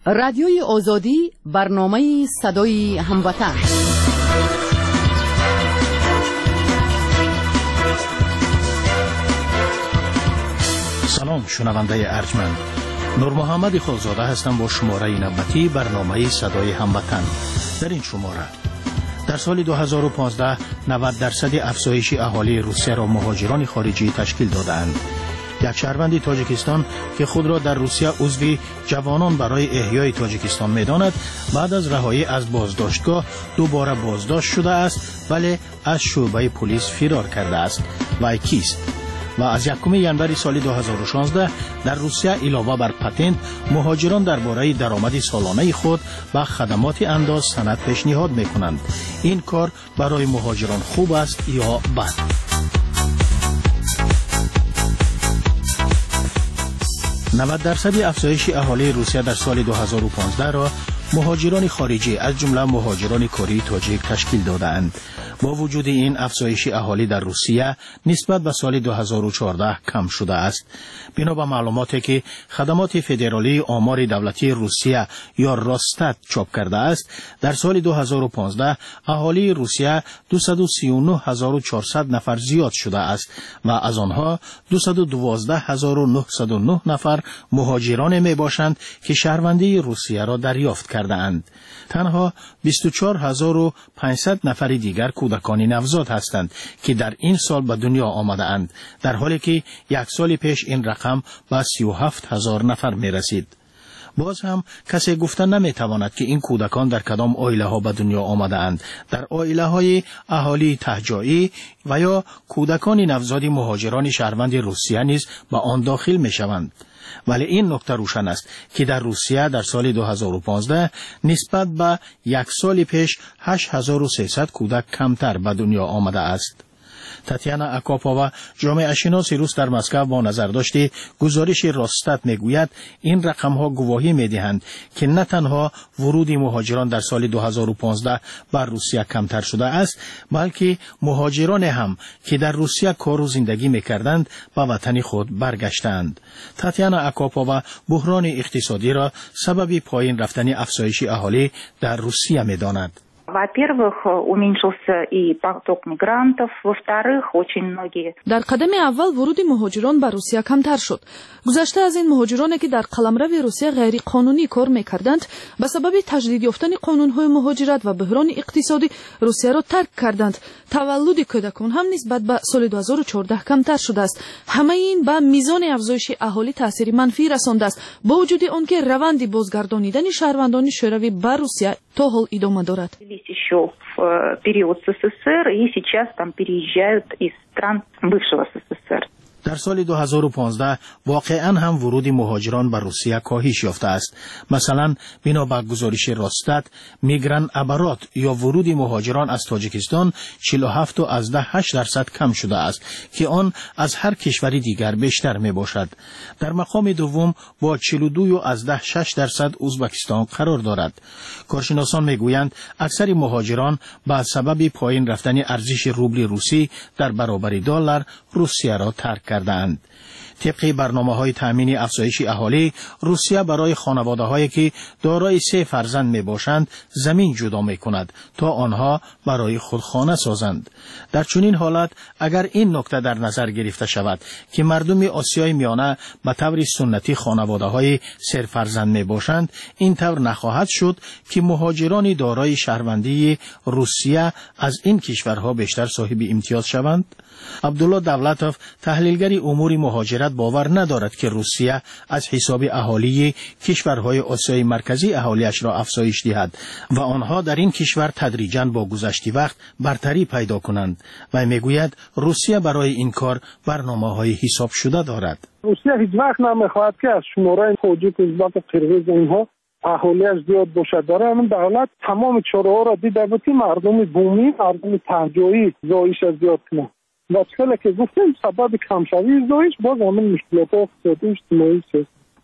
رادیوی آزادی، برنامه صدای هموطن. سلام شنونده ارجمند، نور محمد خالزاده هستم با شماره نوبتی برنامه صدای هموطن. در این شماره در سال 2015 90% افزایش اهالی روسیه را مهاجران خارجی تشکیل دادند. یک شهروند تاجیکستان که خود را در روسیه عضو جوانان برای احیای تاجیکستان می‌داند، بعد از رهایی از بازداشتگاه دوباره بازداشت شده است، ولی از شعبه پلیس فرار کرده است. وی کیست؟ و از 1 ژانویه سال 2016 در روسیه علاوه بر پتنت، مهاجران درباره درآمد سالانه خود و خدمات انداز سند پیشنهاد می‌کنند. این کار برای مهاجران خوب است یا بد؟ 90% افزایش اهالی روسیه در سال 2015 را مهاجران خارجی از جمله مهاجران کاری تاجیک تشکیل دادند. با وجود این افزایش اهالی در روسیه نسبت به سال 2014 کم شده است. بنا به معلوماتی که خدمات فدرالی آمار دولتی روسیه یا راستات چاپ کرده است، در سال 2015 اهالی روسیه 239,400 نفر زیاد شده است و از آنها 212,909 نفر مهاجران می باشند که شهروندی روسیه را دریافت کرده اند. تنها 24,500 نفر دیگر کودکان نوزاد هستند که در این سال به دنیا آمده اند، در حالی که یک سال پیش این رقم به 37,000 نفر می رسید. باز هم کسی گفتن نمی تواند که این کودکان در کدام عائله ها به دنیا آمده اند. در عائله های اهالی تهجایی و یا کودکان نوزاد مهاجران شهروند روسیه نیز به آن داخل می شوند. ولی این نکته روشن است که در روسیه در سال 2015 نسبت به یک سال پیش 8,300 کودک کمتر به دنیا آمده است. تاتیانا اکاپووا، جامعه شناس روس در مسکو، با نظرداشت گزارش راستات میگوید این رقم ها گواهی میدهند که نه تنها ورود مهاجران در سال 2015 بر روسیه کمتر شده است، بلکه مهاجران هم که در روسیه کار و زندگی میکردند به وطن خود برگشتند. تاتیانا اکاپووا بحران اقتصادی را سبب پایین رفتن افزایش اهالی در روسیه میداند. Во-первых, уменьшился и поток мигрантов. Во-вторых, очень многие. در قدم اول ورود مهاجران به روسیه کمتر شد. گذشته از این مهاجرانی که در قلمرو روسیه غیر قانونی کار میکردند، به سبب تجدید یافتن قانون‌های مهاجرت و بحران اقتصادی روسیه را ترک کردند. تولد کودکان هم نسبت به سال 2014 کمتر شده است. همه این به میزان افزایش اهالی تاثیر منفی رسانده است، با وجود آنکه روند بازگردانیدن شهروندان شوروی به روسیه تا حال ادامه دارد. Еще в период СССР и сейчас там переезжают из стран бывшего СССР. در سال 2015 واقعا هم ورود مهاجران به روسیه کاهش یافته است. مثلا بنا به گزارش راستات، میگران ابرات یا ورود مهاجران از تاجیکستان 47.8% کم شده است که آن از هر کشوری دیگر بیشتر می باشد. در مقام دوم با 42.6% ازبکستان قرار دارد. کارشناسان میگویند اکثر مهاجران به سبب پایین رفتن ارزش روبل روسی در برابر دلار روسیه را ترک کردند. طبق برنامه‌های تأمین افزایش اهالی، روسیه برای خانواده‌هایی که دارای 3 فرزند میباشند زمین جدا میکند تا آنها برای خود خانه سازند. در چنین حالت اگر این نکته در نظر گرفته شود که مردم آسیای میانه به طور سنتی خانواده‌های 3 فرزند میباشند، این طور نخواهد شد که مهاجران دارای شهروندی روسیه از این کشورها بیشتر صاحب امتیاز شوند. عبدالله دولتوف، تحلیلگر امور مهاجرت، باور ندارد که روسیه از حساب اهالی کشورهای آسیای مرکزی اهالیش را افزایش دهد و آنها در این کشور تدریجاً با گذشت وقت برتری پیدا کنند. و میگوید روسیه برای این کار برنامه‌های حساب شده دارد. روسیه هیچ وقت نمیخواهد که از شماره تاجیک، ازبک و قرغیز اینها اهالیش زیاد باشد. داره همین دولت تمام چاره‌ها را دیده بود که مردم بومی، مردم تهجایی زایش زیاد کنه. و چقدر که گفتیم سبب کمشوی زایش باز همین مشکلات اقتصادی اجتماعی است.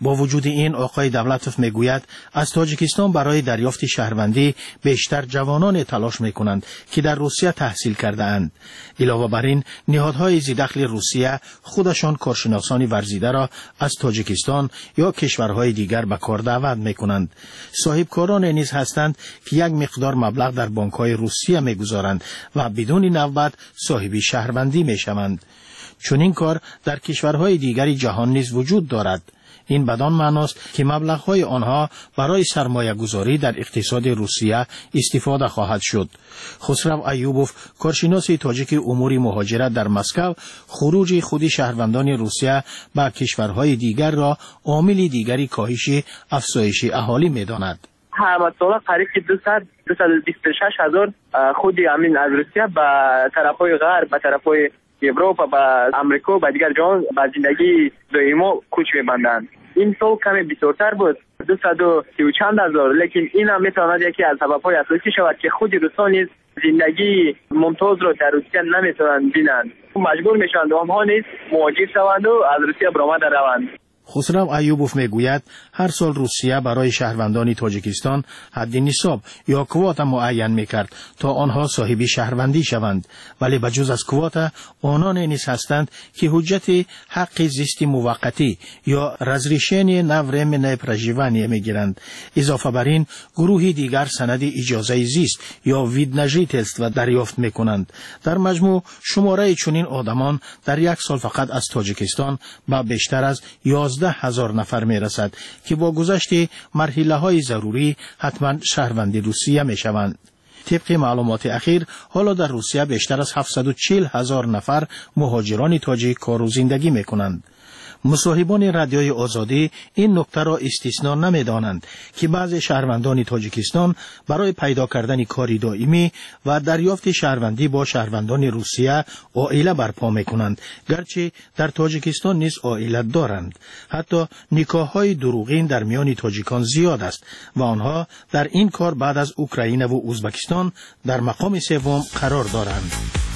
با وجود این آقای دولتوف میگوید از تاجیکستان برای دریافت شهروندی بیشتر جوانان تلاش میکنند که در روسیه تحصیل کرده اند. علاوه بر این نهادهای ذی‌دخل روسیه خودشان کارشناسان ورزیده را از تاجیکستان یا کشورهای دیگر به کار دعوت میکنند. صاحبکاران نیز هستند که یک مقدار مبلغ در بانک‌های روسیه میگذارند و بدون نوبت صاحب شهروندی میشوند. چون این کار در کشورهای دیگری جهان نیز وجود دارد. این بدان معناست که مبلغ‌های آنها برای سرمایه گذاری در اقتصاد روسیه استفاده خواهد شد. خسرو ایوبوف، کارشناس تاجیک امور مهاجرت در مسکو، خروج خود شهروندان روسیه به کشورهای دیگر را عامل دیگری کاهش افزایش اهالی می‌داند. همه ساله قریب 226 هزار خود امین از روسیه به طرفهای غرب، به طرفهای اروپا، به امریکا، به دیگر جهان به زندگی دائما کوچ می‌بندند. این سال کمی بسیارتر بود، 230 چند هزار، لیکن این هم میتواند یکی از سبب‌های اساسی شود که خود روسان نیز زندگی ممتاز را در روسیه نمیتوانند بینند. مجبور میشوند آنها نیز مهاجر شوند و از روسیه برآمده روند. خسرو ایوبوف میگوید هر سال روسیه برای شهروندان تاجیکستان حد نصاب یا کوات معین میکرد تا آنها صاحب شهروندی شوند، ولی بجز از کوات آنان نیز هستند که حجت حق زیست موقتی یا разрешение на временное проживание میگیرند. اضافه بر این گروهی دیگر سند اجازه زیست یا وید на жительство دریافت میکنند. در مجموع شماره چنین آدمان در یک سال فقط از تاجیکستان به بیشتر از 11,000 نفر می رسد که با گذشت مرحله های ضروری حتما شهروند روسیه می شوند. طبق معلومات اخیر حالا در روسیه بیشتر از 740,000 نفر مهاجران تاجیک کار و زندگی می کنند. مصاحبان رادیوی آزادی این نکته را استثنا نمی‌دانند که بعضی شهروندان تاجیکستان برای پیدا کردن کاری دائمی و دریافت شهروندی با شهروندان روسیه عائله برپا می‌کنند، گرچه در تاجیکستان نیز عائله دارند. حتی نکاح‌های دروغین در میان تاجیکان زیاد است و آنها در این کار بعد از اوکراین و ازبکستان در مقام سوم قرار دارند.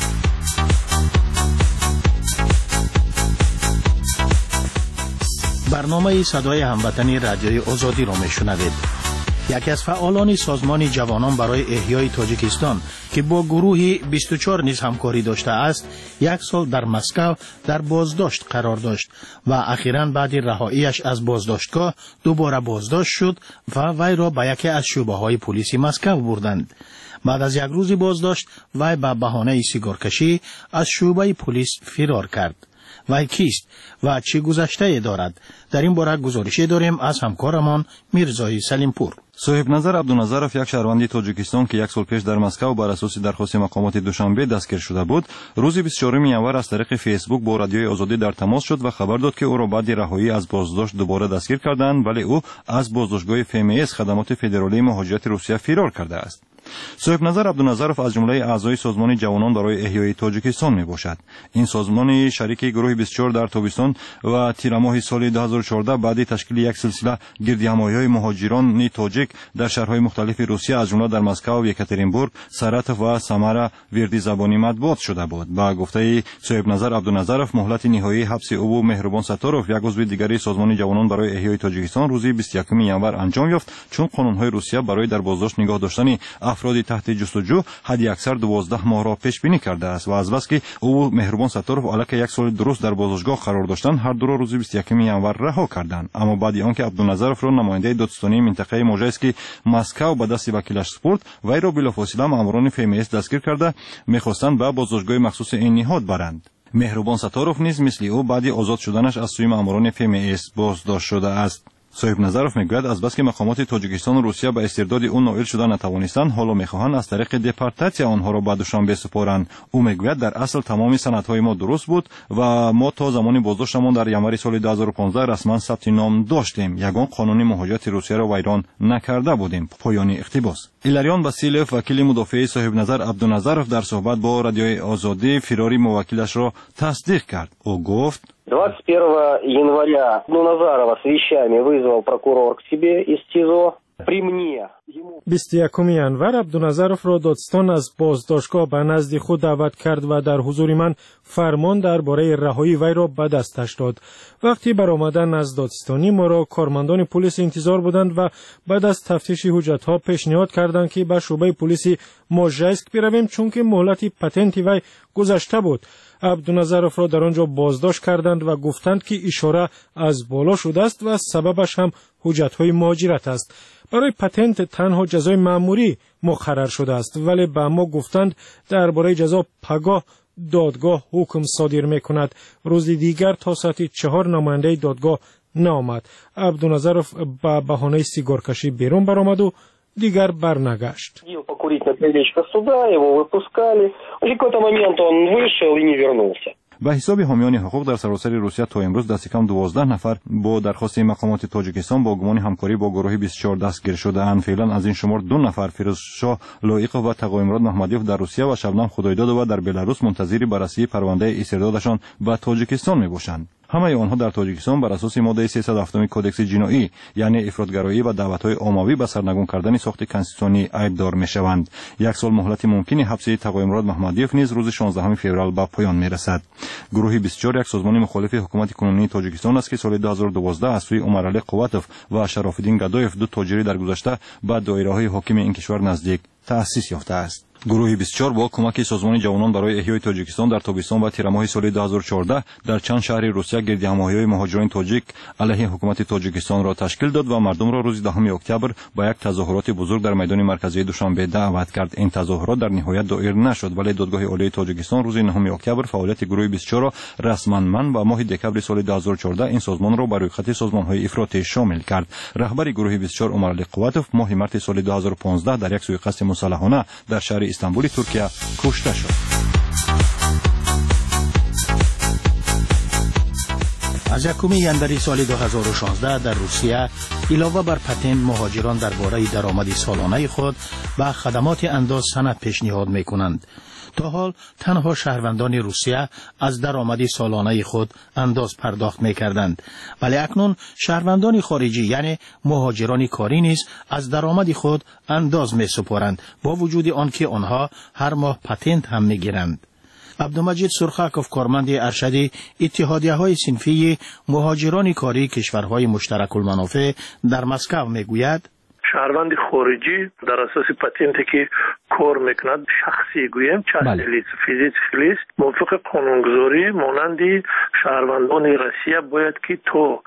برنامه صدای هموطنی رادیوی آزادی را میشنوید. یکی از فعالان سازمان جوانان برای احیای تاجیکستان که با گروهی 24 نیز همکاری داشته است، یک سال در مسکو در بازداشت قرار داشت و اخیراً بعد رهاییش از بازداشتگاه دوباره بازداشت شد و وی را به یکی از شعبه‌های پلیس مسکو بردند. بعد از یک روز بازداشت وی به بهانه سیگارکشی از شعبه پلیس فرار کرد. وی کیست و چه گذشته دارد؟ در این باره گزارشی داریم از همکارمان میرزای سلیمپور. صاحب نظر عبدالنظرов یک شهروند تاجیکستان که یک سال پیش در مسکو بر اساس درخواست مقامات دوشنبه دستگیر شده بود، روز 24 ینور از طریق فیسبوک با رادیوی آزادی در تماس شد و خبر داد که او را بعد رهایی از بازداشت دوباره دستگیر کردند، ولی او از بازداشتگاه FMS خدمات فدرالی مهاجرت روسیه فرار کرده است. صاحب نظر عبدالنظرов از جمله اعضای سازمان جوانان برای احیای تاجیکستان میباشد. این سازمان شریک گروه 24 در تابستان و تیر ماه سال 2014 بعد تشکیل یک سلسله گردهمایی‌های مهاجران تاجیک در شهرهای مختلف روسیه از جمله در مسکو، یکاترینبورگ، ساراتوف و سامارا وردی زبانی مطبوعات شده بود. با گفته صاحب نظر عبدالنظرov مهلت نهایی حبس او مهربان ستاروف یک عضو دیگری سازمان جوانان برای احیای تاجیکستان روز 21 ینور انجام یافت، چون قانون‌های روسیه برای در بازداشت نگاه داشتن افراد تحت جستجو حد اکثر 12 ماه را پیش بینی کرده است و از بس که او مهربان ستاروف علاوه یک سال درست در بازداشتگاه قرار داشتند، هر دو را روز 21 ینور رها کردند. اما بعد آنکه عبدالنظرov را نماینده دادستانی منطقه موژایسکی مسکو به دست وکیلش سپرد، وی را بلافاصله ماموران FMS دستگیر کرده می‌خواستند به بازداشتگاه مخصوص این نهاد برند. مهربان ستاروف نیز مثل او بعد آزاد شدنش از سوی ماموران FMS بازداشت شده است. صاحب نظرov میگوید از بس که مقامات تاجیکستان و روسیه به استرداد او نائل شده نتوانستند، حالا میخواهند از طریق دپورتاسیا آنها را به دوشنبه سپارند. او میگوید در اصل تمام سندهای ما درست بود و ما تا زمان بازداشتمان در ینور سال 2015 رسما ثبت نام داشتیم. یگان قانون مهاجرت روسیه را ویران نکرده بودیم. پایان اقتباس. ایلاریون واسیلیف وکیل مدافع صاحب نظر عبدالنظرov در صحبت با رادیوی آزادی فراری موکلش را تصدیق کرد. او گفت 21 января Абдуназарова с вещами вызвал прокурор к себе из ТИЗО. При мне 21 январ عبدالنظرов را دادستان از بازداشتگاه به نزد خود دعوت کرد و در حضور من فرمان درباره رهایی وی را به دستش داد. وقتی برآمدن از دادستانی ما را کارمندان پلیس انتظار بودند و بعد از تفتیش حجت‌ها پیشنهاد کردند که به شعبه پلیس موژایسک برویم چون که مهلت پتنت وی گذشته بود. عبدالنظرов را در آنجا بازداشت کردند و گفتند که اشاره از بالا شده است و سببش هم حجت‌های مهاجرت است. برای پتنت تنها جزای مأموری مقرر شده است، ولی به ما گفتند درباره جزا پگاه دادگاه حکم صادر میکند. روز دیگر تا ساعت 4 نماینده دادگاه نآمد. عبدالنظرов به بهانه سیگار کشی بیرون برآمد و دیگر برنگشت. به حساب حامیان حقوق در سراسر روسیه تا امروز دست کم 12 نفر با درخواست مقامات تاجیکستان با گمان همکاری با گروه 24 دستگیر شده‌اند. فعلا از این شمار 2 نفر فیروزشاه لایقov و تقویمراد محمدیوف در روسیه و شبنم خدایداد و در بلاروس منتظر بررسی پرونده استردادشان به تاجیکستان میباشند. همه آنها در تاجیکستان بر اساس ماده 307 کدکس جنایی یعنی افراطگرایی و دعوت‌های عمومی به سرنگون کردن ساخت کنستیتوسیونی ایبدار میشوند. 1 سال مهلت ممکن حبس تقویمراد محمدیوف نیز روز 16 فوریه به پایان میرسد. گروه 24 یک سازمان مخالف حکومت کنونی تاجیکستان است که سال 2012 از سوی عمرعلی قواتوف و شراف‌الدین گدایف دو تاجری در گذشته به دایره‌های حاکم این کشور نزدیک تأسیس یافته است. گروه 24 با کمک سازمان جوانان برای احیای تاجیکستان در تابستان و تیر ماه سال 2014 در چند شهر روسیه گردهمایی‌های مهاجران تاجیک علیه حکومت تاجیکستان را تشکیل داد و مردم را روز 10 اکتبر به یک تظاهرات بزرگ در میدان مرکزی دوشنبه دعوت کرد. این تظاهرات در نهایت دایر نشد، ولی دادگاه عالی تاجیکستان روز 9 اکتبر فعالیت گروه 24 را رسما منع و ماه دکبر سال 2014 این سازمان را بر روی خط سازمان‌های افراطی شامل کرد. رهبر گروه 24 عمرعلی قواتوف ماه مارس سال 2015 در یک سوءقصد مسلحانه در شهر استانبول ترکیه کشته شد. از 1 ژانویه سال 2016 در روسیه علاوه بر پتنت مهاجران درباره درآمد سالانه خود به خدمات انداز سند پیشنهاد می‌کنند. تا حال تنها شهروندان روسیه از درآمد سالانه خود انداز پرداخت می‌کردند، ولی اکنون شهروندان خارجی یعنی مهاجران کاری نیز از درآمد خود انداز می‌سپارند، با وجود آنکه آنها هر ماه پتنت هم می‌گیرند. عبدالمجید سرخکوف کارمند ارشد اتحادیه‌های صنفی مهاجران کاری کشورهای مشترک المنافع در مسکو میگوید شهروند خارجی در اساس پتنتی که کار میکند شخصی گویم چه فیزیک موافق قانونگذاری مانند شهروندان روسیه باید که تا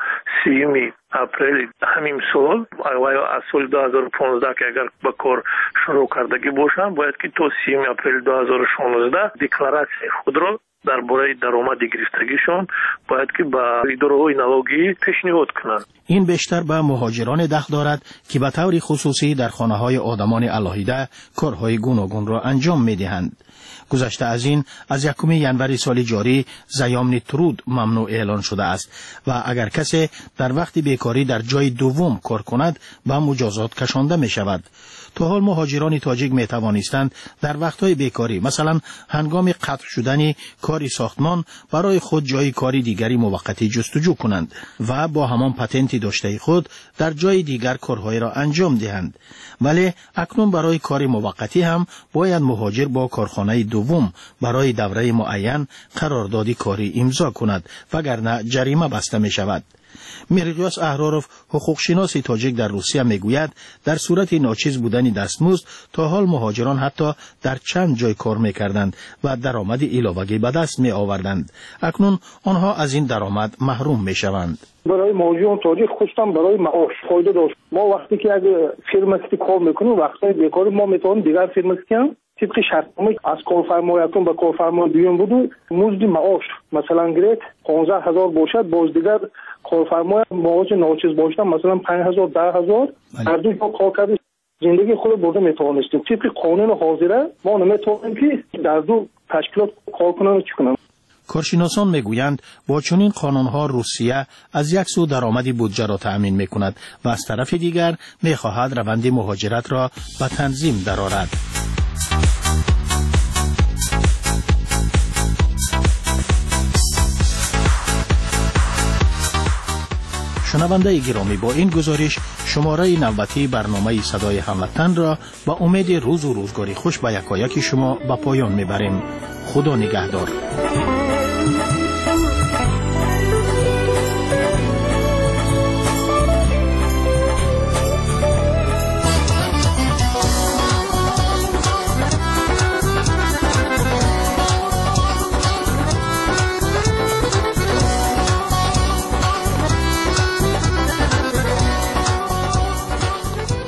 30 اپریل همین سال از سال 2015 که اگر به کار شروع کردگی باشند باید که تا 30 اپریل 2016 دکلراسی خود را درباره درآمد گرفتگیشان باید که به اداره‌های نالاگی پیشنهاد کنند. این بیشتر به مهاجران دخل دارد که به طور خصوصی در خانه‌های آدمان علاهیده کارهای گوناگون را انجام می‌دهند. گذشته از این از 1 ژانویه سال جاری زیامن ترود ممنوع اعلان شده است و اگر کسی در وقت بیکاری در جای دوم کار کند به مجازات کشانده می شود. تا حال مهاجران تاجیک می توانستند در وقتهای بیکاری مثلا هنگام قطع شدن کاری ساختمان برای خود جای کاری دیگری موقتی جستجو کنند و با همان پتنتی داشته خود در جای دیگر کارهای را انجام دهند. ولی اکنون برای کاری موقتی هم باید مهاجر با کارخانه دوم برای دوره معین قراردادی کاری امضا کند وگرنه جریمه بسته می شود. میرقیاس احراروف حقوقشناس تاجیک در روسیه میگوید در صورت ناچیز بودن دستمزد تا حال مهاجران حتی در چند جای کار میکردند و درآمد علاوه‌ای به دست می آوردند. اکنون آنها از این درآمد محروم میشوند. برای مهاجران تاجیک خصوصا برای معاش فایده داشت. ما وقتی که اگه فرمستی کار میکنیم وقتی بیکاری ما میتونیم دیگر فرمستی هم طبق شرطنامه از کارفرمایتون به کارفرمای دیگه بود مزد معاش مثلا گرفت 15000 باشد باز دیگر کارفرمای معاش ناچیز باشد مثلا 5000 10000 هر دو جا کار کرد زندگی خود برده میتونستیم. طبق قانون حاضره ما نمیتونیم که در دو تشکیلات کار کنن و چی کنن. کارشناسان میگویند با چنین قانونها روسیه از یک سو درآمد بودجه را تأمین میکند و از طرف دیگر میخواهد روند مهاجرت را به تنظیم درآورد. شنونده گرامی، با این گزارش شماره نوبتی برنامه صدای هموطن را با امید روز و روزگاری خوش به یکایک شما به پایان میبریم. خدا نگهدار.